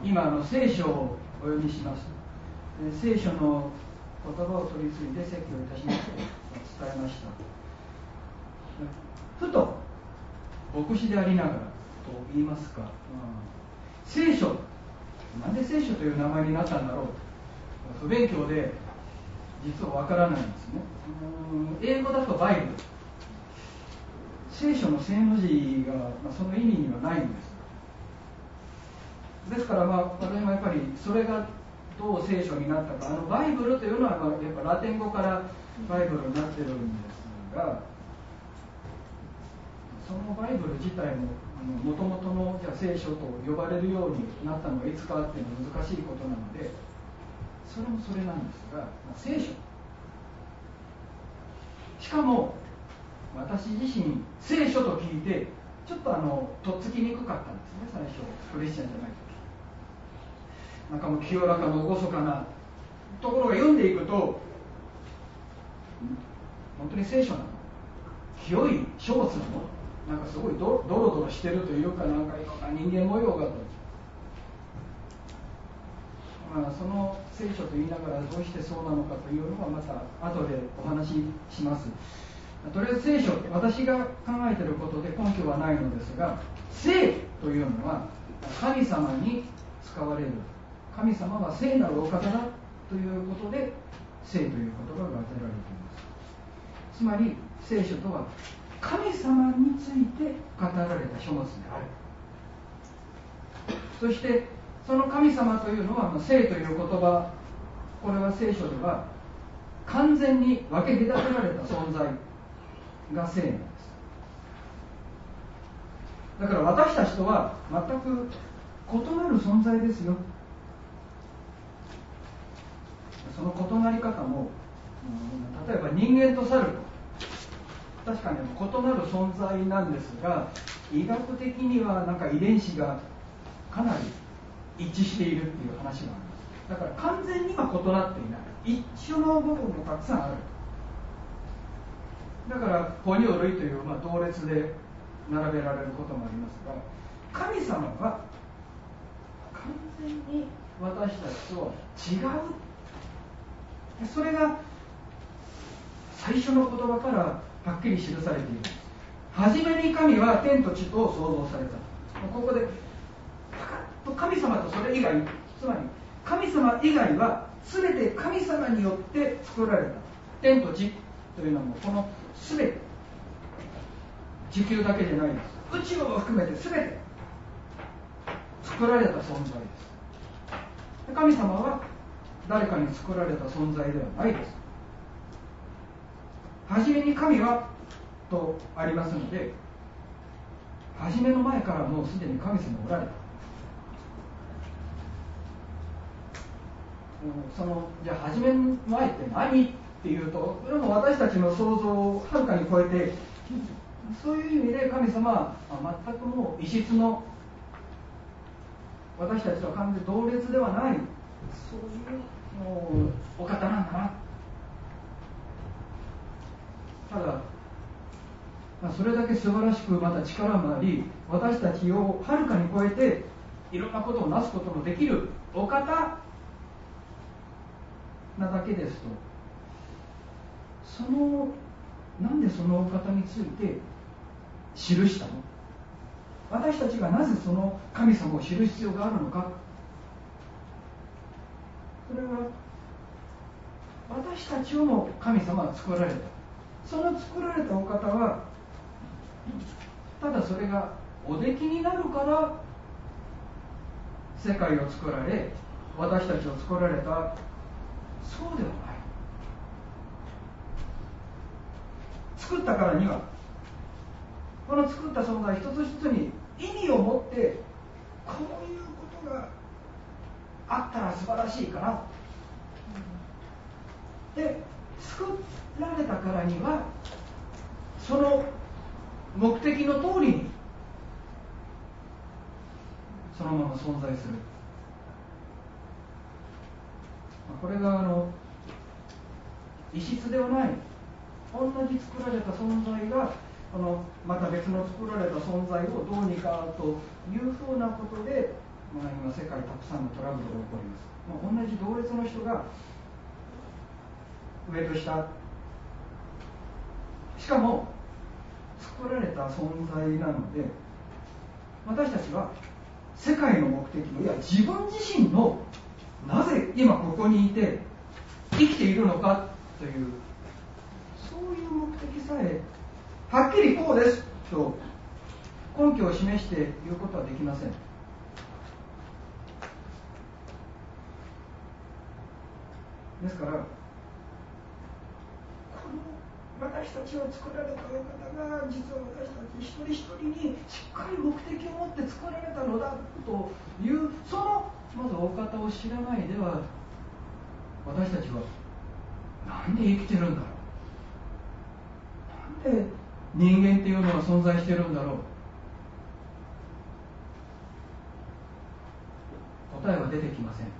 今聖書をお読みします。聖書の言葉を取り継いで説教いたしますと伝えました。ふと牧師でありながらと言いますか、聖書、なんで聖書という名前になったんだろう、不勉強で実はわからないんですね。英語だとバイブル、聖書の正の字が、その意味にはないんです。ですから、私もやっぱりそれがどう聖書になったか、バイブルというのは、やっぱラテン語からバイブルになってるんですが、そのバイブル自体ももともとの聖書と呼ばれるようになったのがいつかっていうのは難しいことなので、それもそれなんですが、聖書、しかも私自身聖書と聞いてちょっととっつきにくかったんですね。最初クリスチャンじゃない時、なんかもう清らかな厳かなところが読んでいくと、本当に聖書なの、清い書物なの、なんかすごいドロドロしてるというか、なんかいろんな人間模様があった。その聖書と言いながらどうしてそうなのかというのはまた後でお話しします。とりあえず聖書、私が考えていることで根拠はないのですが、聖というのは神様に使われる、神様は聖なるお方だということで聖という言葉が当てられています。つまり聖書とは神様について語られた書物である。そしてその神様というのは聖という言葉、これは聖書では完全に分け隔てられた存在が聖なんです。だから私たちとは全く異なる存在ですよ。その異なり方も、例えば人間と猿と確かに異なる存在なんですが、医学的にはなんか遺伝子がかなり一致しているっていう話があります。だから完全には異なっていない、一緒の部分もたくさんある。だから哺乳類という同列で並べられることもありますが、神様は完全に私たちとは違う。それが最初の言葉からはっきり記されているんです。はじめに神は天と地とを創造された。ここでパカッと神様とそれ以外、つまり神様以外は全て神様によって作られた。天と地というのもこの全て、地球だけじゃないです。宇宙を含めて全て作られた存在です。神様は誰かに作られた存在ではないです。はじめに神はとありますので、はじめの前からもうすでに神様おられた。じゃあはじめの前って何っていうと、これも私たちの想像をはるかに超えて、そういう意味で神様は全くもう異質の、私たちとは完全に同列ではない、そういうお方なんだな。ただ、それだけ素晴らしくまた力もあり、私たちをはるかに超えていろんなことをなすことのできるお方なだけですと、なんでそのお方について記したの？私たちがなぜその神様を知る必要があるのか。それは私たちをも神様は作られた。その作られたお方はただそれがおできになるから世界を作られ、私たちを作られた、そうではない。作ったからには、この作った存在一つ一つに意味を持って、こういうことがあったら素晴らしいかな。で、作られたからには、その目的の通りにそのまま存在する。これが異質ではない、同じ作られた存在がまた別の作られた存在をどうにかというふうなことで今世界たくさんのトラブルが起こります。同じ同列の人が上と下、しかも作られた存在なので、私たちは世界の目的も、いや自分自身のなぜ今ここにいて生きているのかという、そういう目的さえはっきりこうですと根拠を示して言うことはできません。ですから、この私たちを作られたお方が実は私たち一人一人にしっかり目的を持って作られたのだという、そのまずお方を知らないでは、私たちはなんで生きてるんだろう、なんで人間っていうのは存在してるんだろう、答えは出てきません。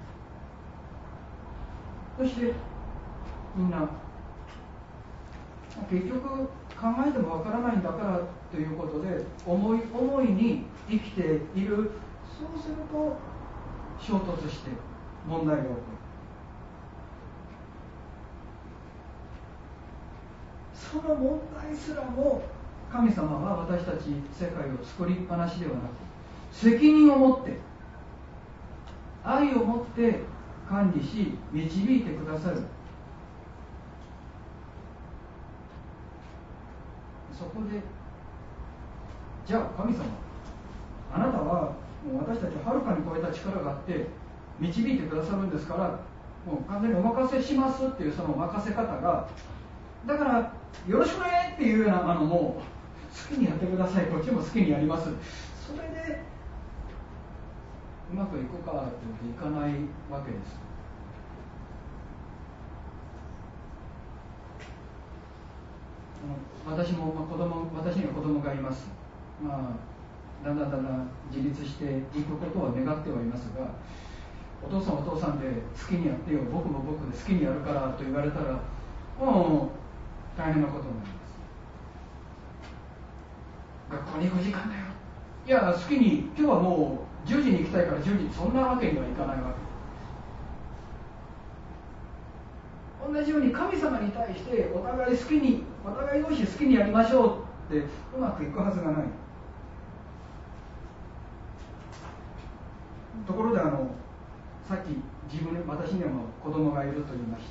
そしてみんな結局考えてもわからないんだからということで思いに生きている。そうすると衝突して問題が起こる。その問題すらも神様は私たち世界を作りっぱなしではなく、責任を持って愛を持って管理し導いてくださる。そこで、じゃあ神様、あなたはもう私たちをはるかに超えた力があって導いてくださるんですから、もう完全にお任せしますっていう、その任せ方が、だからよろしくねっていうような、もう好きにやってください、こっちも好きにやります、それでうまくいくかっていかないわけです。私も私には子供がいます。だんだん自立していくことは願ってはいますが、お父さんお父さんで好きにやってよ、僕も僕で好きにやるからと言われたら、もう大変なことになります。学校に行く時間だよ、いや好きに、今日はもう10時に行きたいから10時、そんなわけにはいかないわけ。同じように神様に対してお互い同士好きにやりましょうってうまくいくはずがない。ところでさっき私にはもう子供がいると言いました。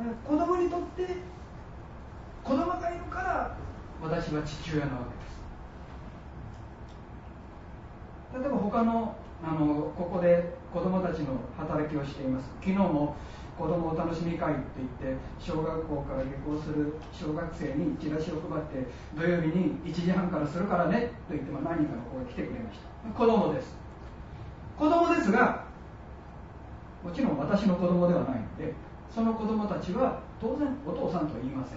子供にとって子供がいるから私は父親なわけです。例えば他のここで子供たちの働きをしています。昨日も子供お楽しみ会って言って小学校から下校する小学生にチラシを配って、土曜日に1時半からするからねと言って何人かの子が来てくれました。子供です。子供ですが、もちろん私の子供ではないので、その子供たちは当然お父さんとは言いません。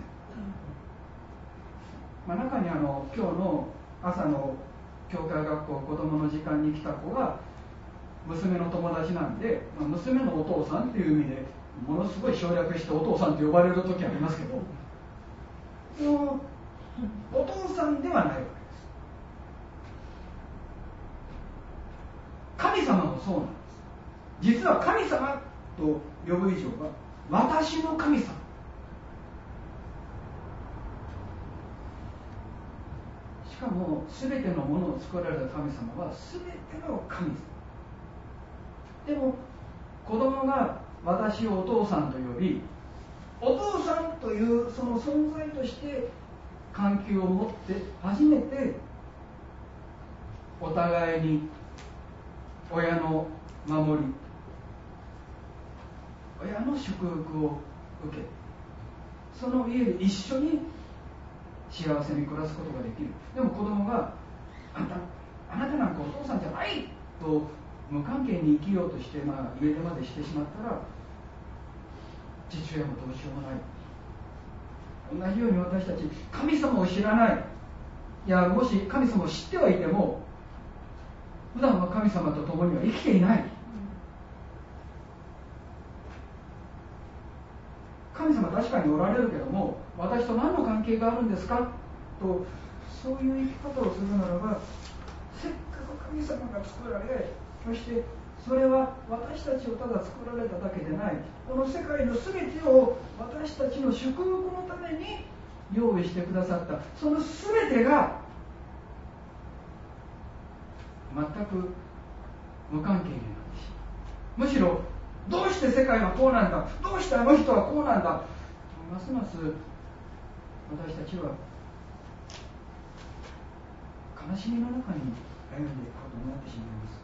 中に今日の朝の教会学校子供の時間に来た子は娘の友達なんで、娘のお父さんっていう意味でものすごい省略してお父さんと呼ばれる時ありますけど、お父さんではないわけです。神様もそうなんです。実は神様と呼ぶ以上は私の神様、しかも全てのものを作られた神様は全ての神様でも、子供が私をお父さんと呼び、お父さんというその存在として関係を持って初めてお互いに親の守り、親の祝福を受け、その家で一緒に幸せに暮らすことができる。でも子供があなたなんかお父さんじゃないと無関係に生きようとして、家出までしてしまったら父親もどうしようもない。同じように私たち神様を知らない、いやもし神様を知ってはいても普段は神様と共には生きていない。神様確かにおられるけども、私と何の関係があるんですかと、そういう生き方をするならば、せっかく神様が作られ、そしてそれは私たちをただ作られただけでない、この世界の全てを私たちの祝福のために用意してくださった、その全てが全く無関係になってしまう。むしろどうして世界はこうなんだ、どうしてあの人はこうなんだ、ますます私たちは悲しみの中に歩んでいくことになってしまいます。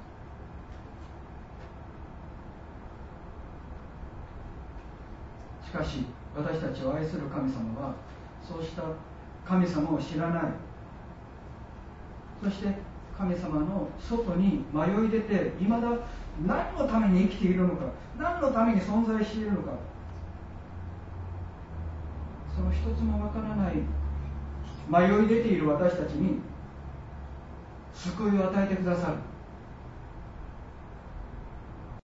しかし私たちを愛する神様はそうした神様を知らない、そして神様の外に迷い出て、いまだ何のために生きているのか、何のために存在しているのか、その一つもわからない迷い出ている私たちに救いを与えてくださる。